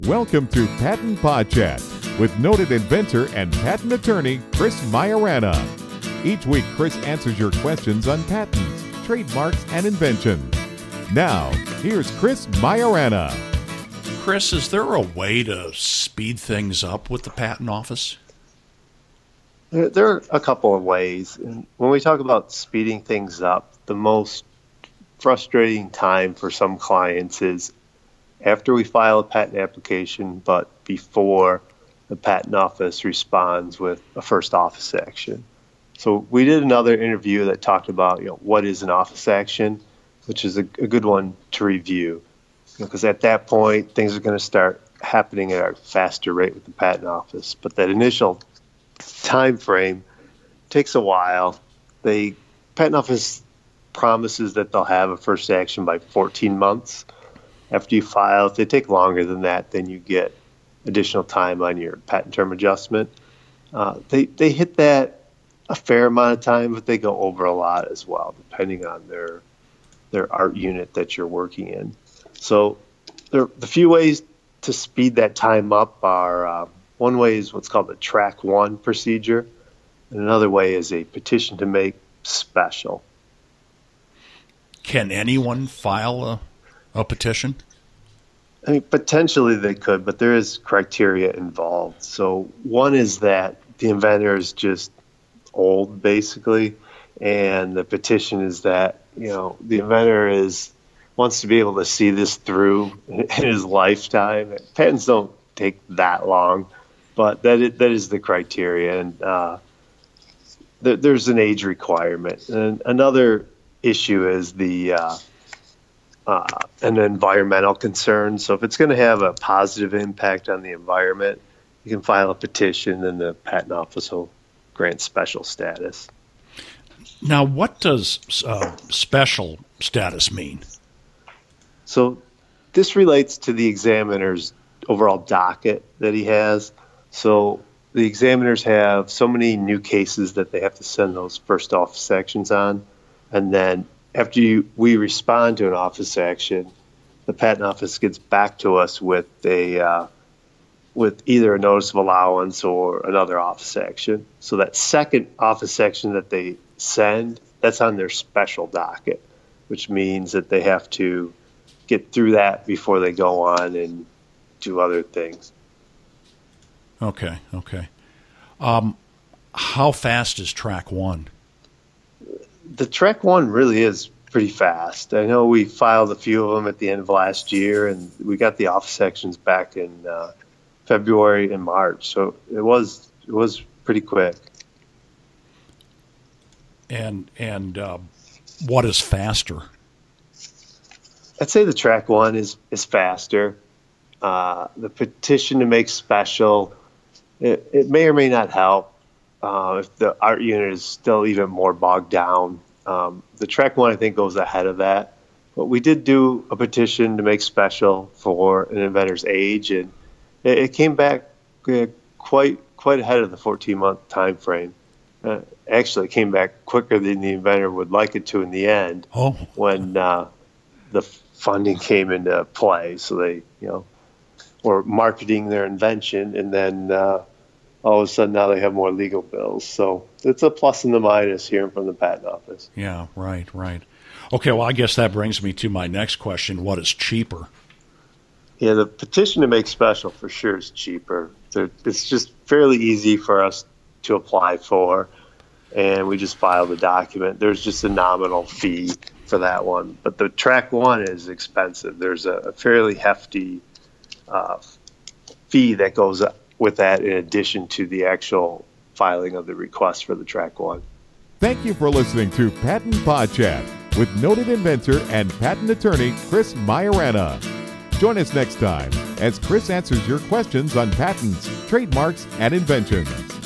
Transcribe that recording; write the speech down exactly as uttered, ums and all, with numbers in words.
Welcome to Patent Podcast with noted inventor and patent attorney Chris Majorana. Each week, Chris answers your questions on patents, trademarks, and inventions. Now, here's Chris Majorana. Chris, is there a way to speed things up with the Patent Office? There are a couple of ways. And when we talk about speeding things up, the most frustrating time for some clients is after we file a patent application, but before the Patent Office responds with a first office action. So we did another interview that talked about, you know, what is an office action, which is a, a good one to review, because you know, at that point things are going to start happening at a faster rate with the Patent Office. But that initial time frame takes a while. The Patent Office promises that they'll have a first action by fourteen months. After you file, if they take longer than that, then you get additional time on your patent term adjustment. Uh, they they hit that a fair amount of time, but they go over a lot as well, depending on their their art unit that you're working in. So there, the few ways to speed that time up are, uh, one way is what's called the track one procedure, and another way is a petition to make special. Can anyone file a A petition? I mean, potentially they could, but there is criteria involved. So one is that the inventor is just old, basically, and the petition is that, you know, the inventor is wants to be able to see this through in his lifetime. Patents don't take that long, but that is, that is the criteria, and uh, th- there's an age requirement. And another issue is the uh, Uh, an environmental concern. So if it's going to have a positive impact on the environment, you can file a petition and the Patent Office will grant special status. Now, what does uh, special status mean? So this relates to the examiner's overall docket that he has. So the examiners have so many new cases that they have to send those first office actions on, and then after you, we respond to an office action, the Patent Office gets back to us with a uh, with either a notice of allowance or another office action. So that second office action that they send, that's on their special docket, which means that they have to get through that before they go on and do other things. Okay, okay. Um, how fast is track one? The track one really is pretty fast. I know we filed a few of them at the end of last year, and we got the office sections back in uh, February and March. So it was it was pretty quick. And and uh, what is faster? I'd say the track one is is faster. Uh, the petition to make special, it, it may or may not help. Uh, if the art unit is still even more bogged down. Um, the track one, I think, goes ahead of that. But we did do a petition to make special for an inventor's age, and it, it came back uh, quite quite ahead of the fourteen-month time frame. Uh, actually, it came back quicker than the inventor would like it to in the end. Oh. When uh, the funding came into play. So they, you know, were marketing their invention, and then uh, all of a sudden now they have more legal bills. So it's a plus and a minus hearing from the Patent Office. Yeah, right, right. Okay, well, I guess that brings me to my next question. What is cheaper? Yeah, the petition to make special for sure is cheaper. It's just fairly easy for us to apply for, and we just file the document. There's just a nominal fee for that one. But the track one is expensive. There's a fairly hefty uh, fee that goes up with that in addition to the actual filing of the request for the track one. Thank you for listening to Patent Podcast with noted inventor and patent attorney Chris Majorana. Join us next time as Chris answers your questions on patents, trademarks, and inventions.